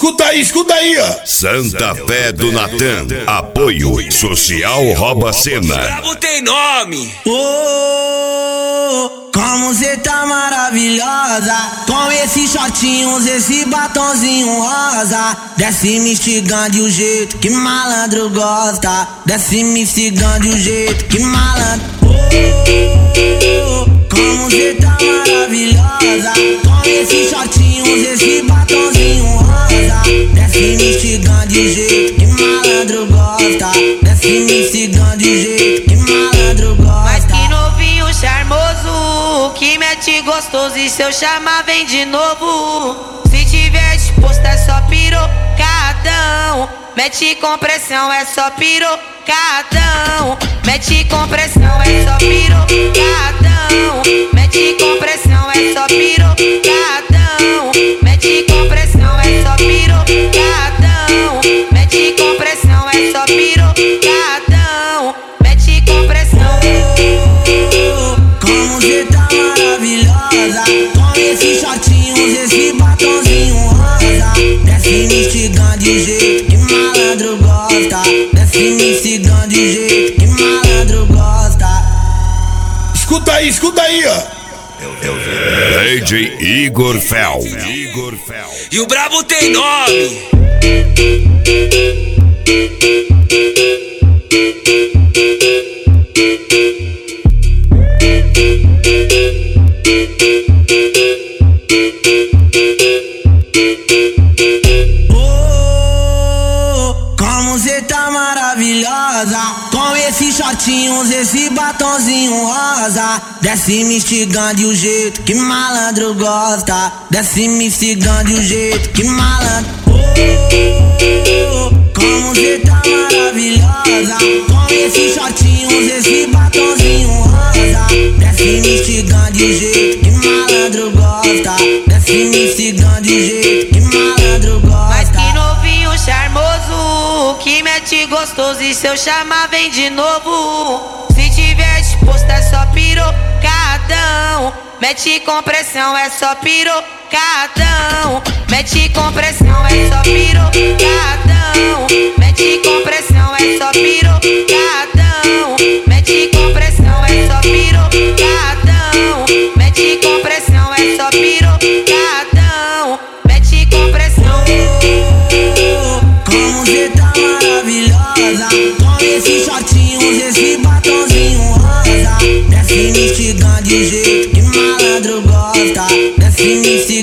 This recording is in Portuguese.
Escuta aí, ó. Santa Fé do Natan, apoio social rouba cena. Brabo tem nome. Como cê tá maravilhosa, com esses shortinhos, esse batonzinho rosa. Desce me instigando o jeito que malandro gosta. Desce me instigando o jeito que malandro. Como cê tá maravilhosa, com esses shortinhos, esse batonzinho rosa. Desce me instigando o jeito que malandro gosta. Desce me instigando o jeito que malandro gosta. Mas que novinho charmoso, que mete gostoso, e se eu chamar vem de novo. Se tiver disposto é só pirocadão. Mete com pressão é só pirocadão. Mete com pressão é só pirocadão. Mete com pressão é só pirocadão. Mete com pressão é só pirocadão. Mete com pressão é só pirocadão. Mete com pressão. Como cê tá maravilhosa, com esses shortinhos, esse batonzinho rosa. Desce me instigando o jeito que malandro gosta. Desce me instigando o jeito que malandro gosta. Escuta aí, ó. DJ Igor Fel. E o brabo tem nome. Como cê tá maravilhosa, com esses shortinhos, esse batonzinho rosa. Desce me instigando o jeito que malandro gosta. Desce me instigando o jeito que malandro. Como cê tá maravilhosa, com esses shortinhos, esse batonzinho rosa. Desce me instigando o jeito que malandro gosta. Desce me instigando o jeito que malandro gosta. Mas que novinho charmoso, que mete gostoso, e se eu chamar vem de novo. Se tiver disposto é só pirocadão. Mete com pressão é só pirocadão. Mete com pressão é só pirocadão. Mete com pressão é só pirocadão. Mete com pressão é só pirocadão. Mete com pressão é só pirocadão. Mete com pressão. Como cê tá maravilhosa, com esses shortinhos, esse batonzinho rosa. Desce me instigando o jeito que malandro gosta. Desce me instigando